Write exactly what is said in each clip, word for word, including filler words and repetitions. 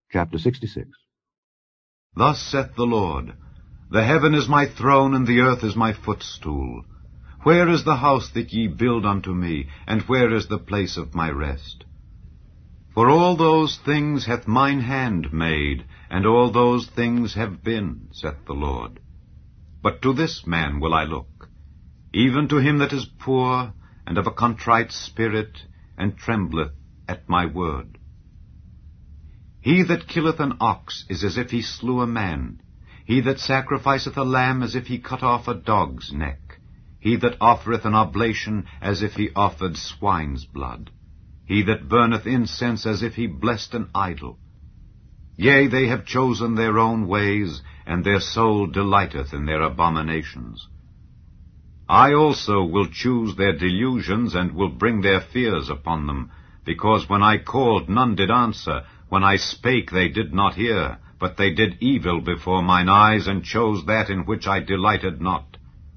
Chapter sixty-six. Thus saith the Lord, The heaven is my throne, and the earth is my footstool. Where is the house that ye build unto me, and where is the place of my rest? For all those things hath mine hand made, and all those things have been, saith the Lord. But to this man will I look, even to him that is poor, and of a contrite spirit, and trembleth at my word. He that killeth an ox is as if he slew a man. He that sacrificeth a lamb as if he cut off a dog's neck. He that offereth an oblation as if he offered swine's blood. He that burneth incense as if he blessed an idol. Yea, they have chosen their own ways, and their soul delighteth in their abominations. I also will choose their delusions, and will bring their fears upon them, because when I called none did answer, when I spake they did not hear, but they did evil before mine eyes, and chose that in which I delighted not.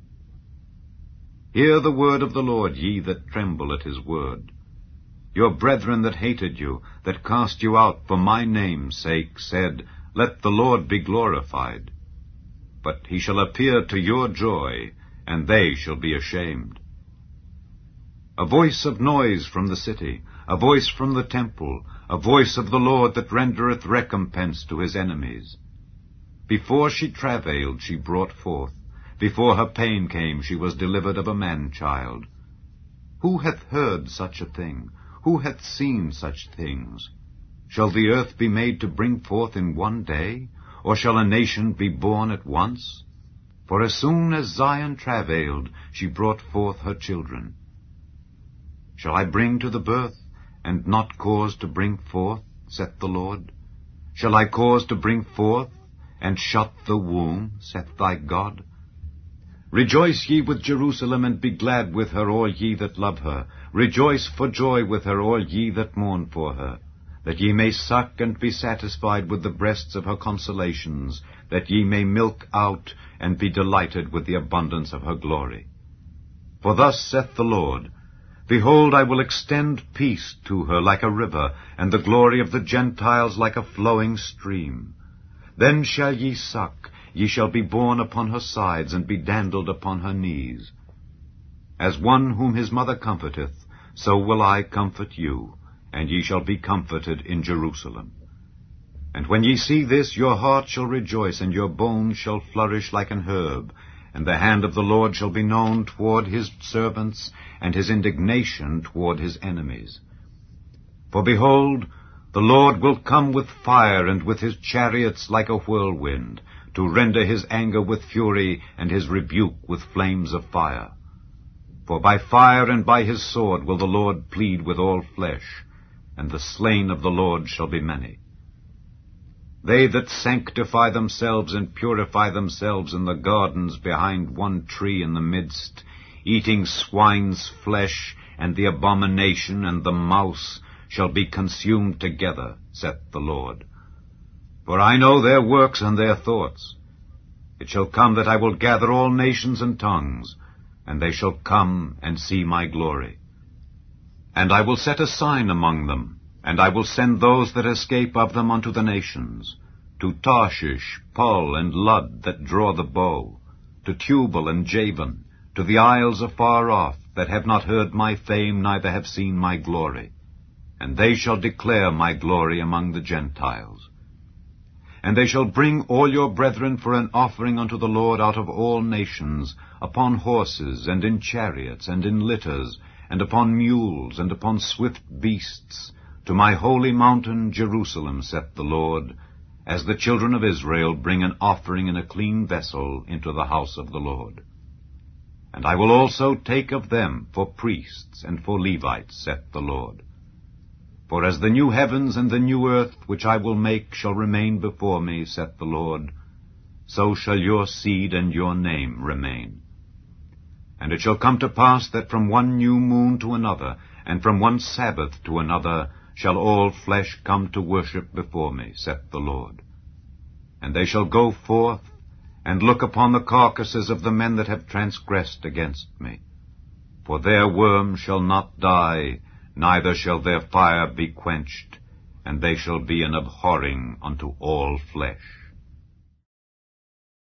Hear the word of the Lord, ye that tremble at his word. Your brethren that hated you, that cast you out for my name's sake, said, Let the Lord be glorified. But he shall appear to your joy, and they shall be ashamed. A voice of noise from the city, a voice from the temple, a voice of the Lord that rendereth recompense to his enemies. Before she travailed, she brought forth. Before her pain came, she was delivered of a man-child. Who hath heard such a thing? Who hath seen such things? Shall the earth be made to bring forth in one day? Or shall a nation be born at once? For as soon as Zion travailed, she brought forth her children. Shall I bring to the birth, and not cause to bring forth, saith the Lord? Shall I cause to bring forth, and shut the womb, saith thy God? Rejoice ye with Jerusalem, and be glad with her, all ye that love her. Rejoice for joy with her, all ye that mourn for her. That ye may suck and be satisfied with the breasts of her consolations, that ye may milk out, and be delighted with the abundance of her glory. For thus saith the Lord, Behold, I will extend peace to her like a river, and the glory of the Gentiles like a flowing stream. Then shall ye suck, ye shall be borne upon her sides, and be dandled upon her knees. As one whom his mother comforteth, so will I comfort you, and ye shall be comforted in Jerusalem. And when ye see this, your heart shall rejoice, and your bones shall flourish like an herb, and the hand of the Lord shall be known toward his servants, and his indignation toward his enemies. For behold, the Lord will come with fire, and with his chariots like a whirlwind, to render his anger with fury, and his rebuke with flames of fire. For by fire and by his sword will the Lord plead with all flesh, and the slain of the Lord shall be many. They that sanctify themselves and purify themselves in the gardens behind one tree in the midst, eating swine's flesh, and the abomination and the mouse, shall be consumed together, saith the Lord. For I know their works and their thoughts. It shall come that I will gather all nations and tongues, and they shall come and see my glory. And I will set a sign among them, and I will send those that escape of them unto the nations, to Tarshish, Pul, and Lud, that draw the bow, to Tubal and Javan, to the isles afar off, that have not heard my fame, neither have seen my glory. And they shall declare my glory among the Gentiles. And they shall bring all your brethren for an offering unto the Lord out of all nations, upon horses, and in chariots, and in litters, and upon mules, and upon swift beasts, to my holy mountain Jerusalem, saith the Lord, as the children of Israel bring an offering in a clean vessel into the house of the Lord. And I will also take of them for priests and for Levites, saith the Lord. For as the new heavens and the new earth which I will make shall remain before me, saith the Lord, so shall your seed and your name remain. And it shall come to pass that from one new moon to another, and from one Sabbath to another, shall all flesh come to worship before me, saith the Lord. And they shall go forth, and look upon the carcasses of the men that have transgressed against me. For their worm shall not die, neither shall their fire be quenched, and they shall be an abhorring unto all flesh.